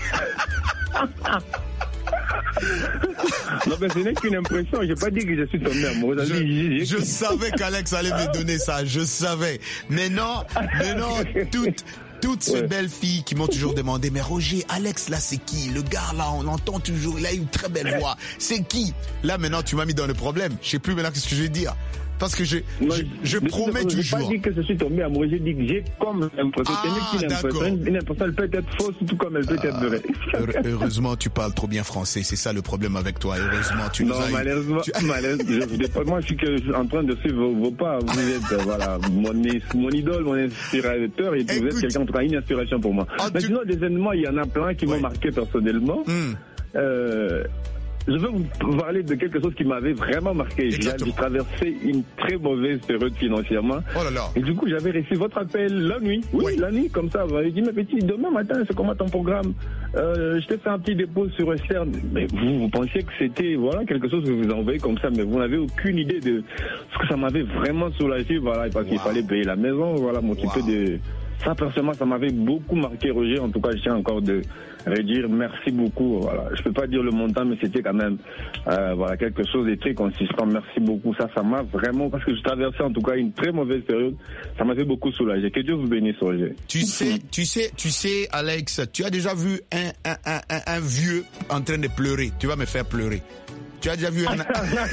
Non, mais ce n'est qu'une impression. J'ai pas dit que je suis tombé amoureux. Je savais qu'Alex allait me donner ça. Je savais. Mais non, toutes ces belles filles qui m'ont toujours demandé, mais Roger, Alex, là, c'est qui? Le gars, là, on l'entend toujours, il a une très belle voix. C'est qui? Là, maintenant, tu m'as mis dans le problème. Je sais plus maintenant ce que je vais dire. Parce que je promets toujours. Je n'ai pas dit que je suis tombé amoureux, j'ai dit que j'ai comme l'impression. Une impression, elle peut être fausse, tout comme elle peut être vraie. Heureusement, tu parles trop bien français, c'est ça le problème avec toi. Heureusement, tu nous as eu. Malheureusement, moi, je suis en train de suivre vos pas. Vous êtes, mon idole, mon inspirateur, et vous êtes quelqu'un, en tout cas, une inspiration pour moi. Mais sinon, des événements, il y en a plein qui m'ont marqué personnellement. je veux vous parler de quelque chose qui m'avait vraiment marqué. J'ai traversé une très mauvaise période financièrement. Oh là là. Et du coup, j'avais reçu votre appel la nuit. Oui, la nuit, comme ça. Vous m'avez dit, mais petit, demain matin, c'est comment ton programme? Je t'ai fait un petit dépôt sur Western. Mais vous pensiez que c'était, voilà, quelque chose que vous envoyez comme ça, mais vous n'avez aucune idée de ce que ça m'avait vraiment soulagé, voilà, parce qu'il fallait payer la maison, voilà, m'occuper de... Ça, personnellement, ça m'avait beaucoup marqué, Roger. En tout cas, je tiens encore de redire merci beaucoup. Voilà. Je peux pas dire le montant, mais c'était quand même voilà, quelque chose de très consistant. Merci beaucoup. Ça m'a vraiment, parce que je traversais en tout cas une très mauvaise période. Ça m'avait beaucoup soulagé. Que Dieu vous bénisse, Roger. Tu sais, Alex, tu as déjà vu un vieux en train de pleurer. Tu vas me faire pleurer. Tu as déjà vu un...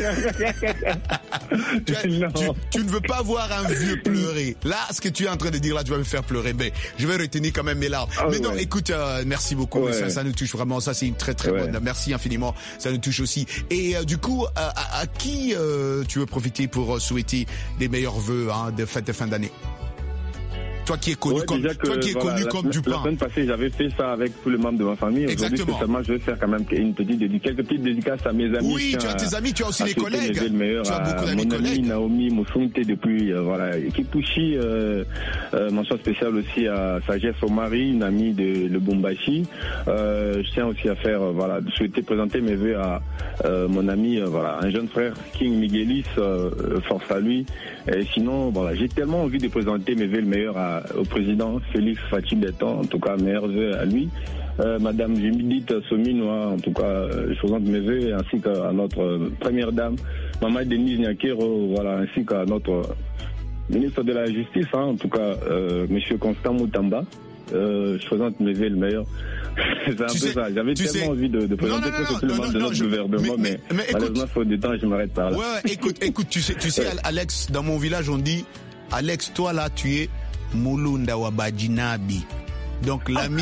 tu ne veux pas voir un vieux pleurer. Là, ce que tu es en train de dire, là, tu vas me faire pleurer. Mais je vais retenir quand même mes larmes. Mais non, écoute, merci beaucoup. Ça nous touche vraiment. Ça, c'est une très, très bonne. Merci infiniment. Ça nous touche aussi. Et du coup, à qui tu veux profiter pour souhaiter les meilleurs vœux de fête de fin d'année? Toi qui es connu comme du pain. La semaine passée, j'avais fait ça avec tous les membres de ma famille. Aujourd'hui, spécialement, je vais faire quand même quelques petites dédicaces à mes amis. Oui, tu as tes amis, tu as aussi les collègues. Tu as beaucoup d'amis collègues. Mon ami Naomi Moussounte depuis, Kipushi, mention spéciale aussi à Sagesse Omari, une amie de Lubumbashi. Je tiens aussi à faire, souhaiter présenter mes vœux à mon ami, un jeune frère, King Miguelis, force à lui. Et sinon, j'ai tellement envie de présenter mes vœux le meilleur au président Félix Fathi Beton, en tout cas meilleurs vœux à lui. Madame Judith Sominoa, en tout cas, je présente mes vœux, ainsi qu'à notre première dame, Maman Denise Nyakero, ainsi qu'à notre ministre de la Justice, en tout cas, Monsieur Constant Moutamba. Je présente mes vœux le meilleur. C'est un peu ça. J'avais tellement envie de présenter tout le monde de notre gouvernement, mais malheureusement, faute de temps, je m'arrête par là. Écoute, tu sais, Alex, dans mon village, on dit, Alex, toi là, tu es Mulunda wa Bajinabi. Donc l'ami...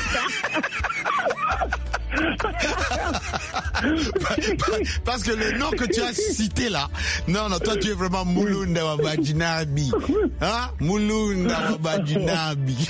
Parce que le nom que tu as cité là, non, toi tu es vraiment Mulunda wa Bajinabi. Hein? Mulunda wa Bajinabi.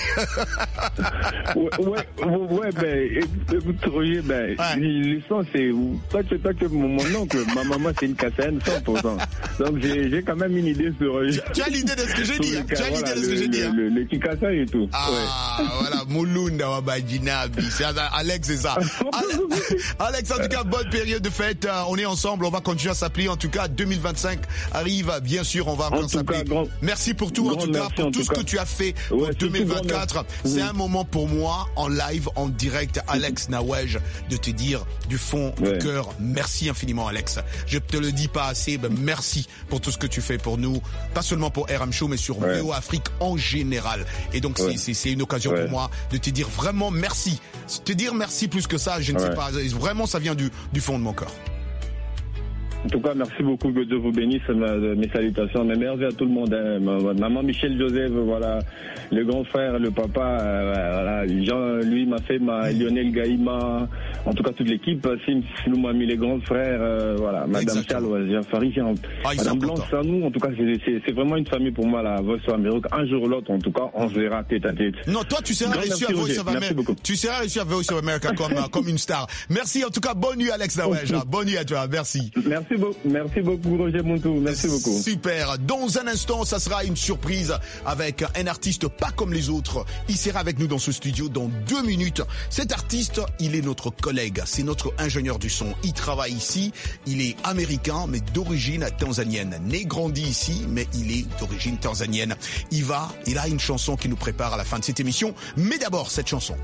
Écoute, Roger, le son, c'est, toi tu es mon oncle, ma maman c'est une Kassaïenne 100%. Donc j'ai quand même une idée sur... Tu as l'idée de ce que j'ai dit, hein? Tu as l'idée de ce que j'ai dit, hein? Le Kikasa et tout. Voilà, Mulunda wa Bajinabi. C'est Alex, c'est ça. Alex, en tout cas, bonne période de fête. On est ensemble, on va continuer à s'appeler. En tout cas, 2025 arrive, bien sûr, on va encore s'appeler. Merci pour tout, en tout cas, pour tout ce que tu as fait pour 2024. C'est un moment pour moi, en live, en direct, Alex Nawej, de te dire du fond du cœur, merci infiniment, Alex. Je te le dis pas assez, merci pour tout ce que tu fais pour nous, pas seulement pour RM Show, mais sur VO Afrique en général. Et donc, c'est une occasion pour moi de te dire vraiment merci. Te dire merci plus que ça, je ne sais pas. Vraiment, ça vient du fond de mon cœur. En tout cas, merci beaucoup, que Dieu vous bénisse, mes salutations, mes merveilles à tout le monde. Maman Michel Joseph, le grand frère, le papa, Jean, lui, ma femme, Lionel Gaïma, en tout cas toute l'équipe, Sim Siloumami, les grands frères, Madame Charles, Jafari, Madame Blanche, Sanou, en tout cas, c'est vraiment une famille pour moi, la Voice of America. Un jour ou l'autre, en tout cas, on se verra tête à tête. Non, toi, tu seras reçu à Voice of America. Tu seras reçu à Voice of America comme une star. Merci, en tout cas, bonne nuit, Alex Nawej. Bonne nuit à toi, merci. Merci beaucoup, Roger Montou. Merci beaucoup. Super. Dans un instant, ça sera une surprise avec un artiste pas comme les autres. Il sera avec nous dans ce studio dans 2 minutes. Cet artiste, il est notre collègue. C'est notre ingénieur du son. Il travaille ici. Il est américain, mais d'origine tanzanienne. Né, grandi ici, mais il est d'origine tanzanienne. Il a une chanson qui nous prépare à la fin de cette émission. Mais d'abord, cette chanson.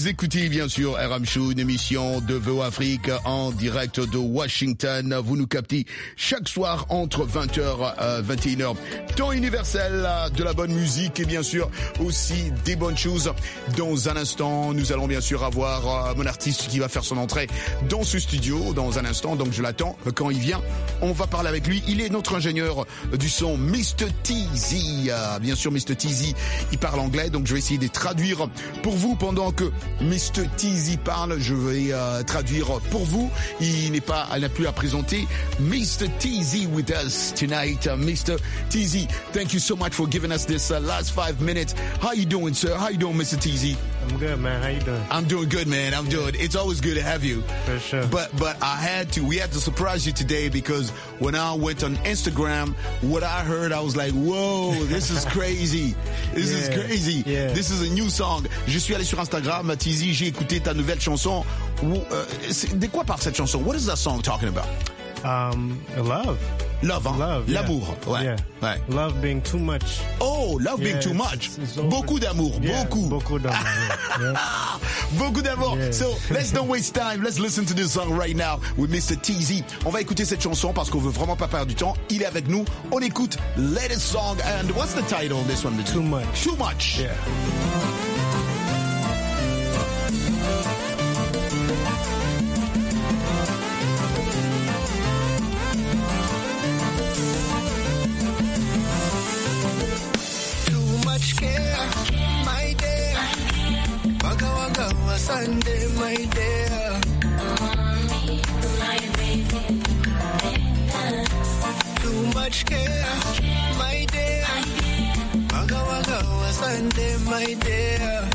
Vous écoutez bien sûr RM Show, une émission de VO Afrique en direct de Washington. Vous nous captez chaque soir entre 20h et 21h. Temps universel de la bonne musique et bien sûr aussi des bonnes choses. Dans un instant, nous allons bien sûr avoir mon artiste qui va faire son entrée dans ce studio dans un instant. Donc je l'attends quand il vient. On va parler avec lui. Il est notre ingénieur du son, Mr. Teasy. Bien sûr, Mr. Teasy, il parle anglais, donc je vais essayer de traduire pour vous pendant que Mr. Teasy parle. Je vais traduire pour vous. Il n'a plus à présenter. Mr. Teasy with us tonight. Mr. Teasy, thank you so much for giving us this last 5 minutes. How you doing, sir? How you doing, Mr. Teasy? I'm good, man. How you doing? I'm doing good, man. I'm doing. It's always good to have you. For sure. But we had to surprise you today because when I went on Instagram, what I heard, I was like, whoa, this is crazy. This is crazy. Yeah. This is a new song. Je suis allé sur Instagram, Teasy, j'ai écouté ta nouvelle chanson. De quoi parle cette chanson? What is that song talking about? Love. Love, hein? Love, yeah. L'amour, ouais. Yeah. Ouais. Love being too much. Oh, love being too much. Beaucoup d'amour, beaucoup. Beaucoup d'amour, yeah. Beaucoup d'amour. Yeah. So, let's don't waste time. Let's listen to this song right now with Mr. Teasy. On va écouter cette chanson parce qu'on veut vraiment pas perdre du temps. Il est avec nous. On écoute latest song. And what's the title of this one? Too much. Too much. Yeah. Sunday, my dear. Too much care, my dear. Waka waka Sunday, my dear.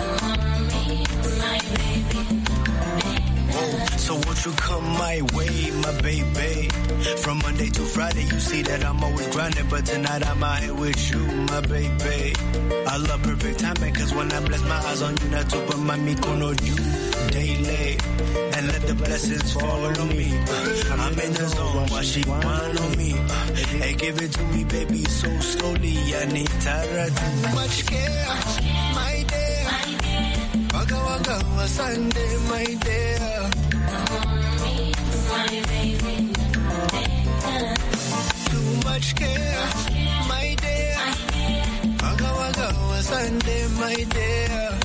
So won't you come my way, my baby? From Monday to Friday, you see that I'm always grinding, but tonight I'm out here with you, my baby. I love perfect timing, cause when I bless my eyes on you, not to put my mikono you daily. And let the blessings fall on me. I'm in the zone while she whine on me. Hey, give it to me, baby, so slowly. I need Tara, too much care, my dear. Waka waka Sunday, my dear. Too much care, my dear. Waka waka Sunday, my dear.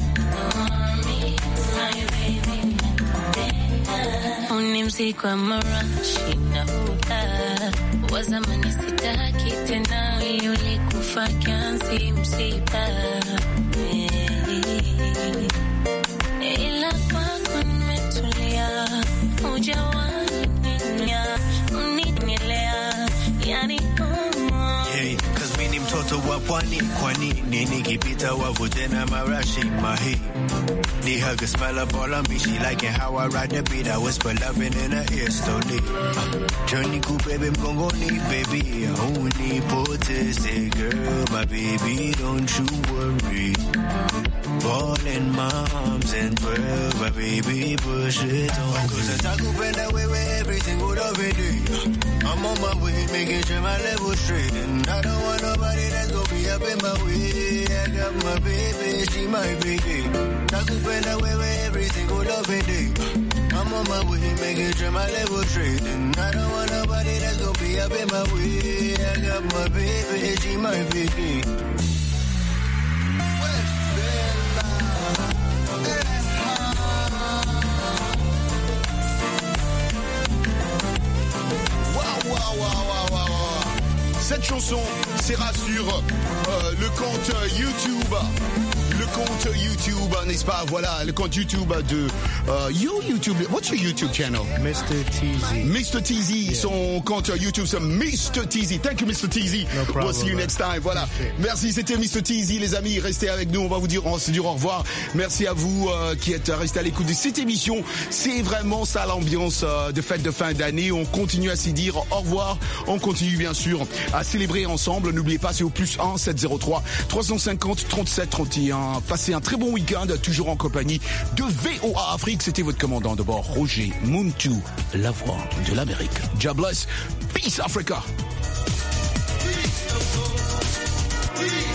Unimziki wa marashi na huda wazamani sitaki tena yule kufa kianzi msiba ila kwako nimetulia hujawahi uninyelea yani Hey, cause mimi ni mtoto wa pwani, kwani nini kipita wavu tena marashi mahi. Need her to smell up all on me, she liking how I ride the beat, I whisper loving in her ear slowly. Journey cool baby, mgongoni baby, only potese girl, my baby, don't you worry. Ball in my arms and twirl, my baby, push it on. Cause I talk up and that way where everything would already. I'm on my way, making sure my level straight. And I don't want nobody that's gonna be up in my way. I got my baby, she my baby. Talk up and that way where everything would already. I'm on my way, making sure my level straight. And I don't want nobody that's gonna be up in my way. I got my baby, she my baby. Cette chanson sera sur le compte YouTube. Le compte YouTube, n'est-ce pas? Voilà, le compte YouTube de YouTube. What's your YouTube channel? Mr. Teasy. Mr. Teasy, yeah. Son compte YouTube, c'est Mr. Teasy. Thank you, Mr. Teasy. No problem, we'll see you next time. Voilà. Merci, c'était Mr. Teasy, les amis. Restez avec nous. On va se dire au revoir. Merci à vous qui êtes restés à l'écoute de cette émission. C'est vraiment ça l'ambiance de fête de fin d'année. On continue à s'y dire au revoir. On continue bien sûr à célébrer ensemble. N'oubliez pas, c'est au +1 703 350 37 31. Passez un très bon week-end, toujours en compagnie de VOA Afrique. C'était votre commandant de bord, Roger Muntu, la voix de l'Amérique. God bless. Peace Africa. Peace.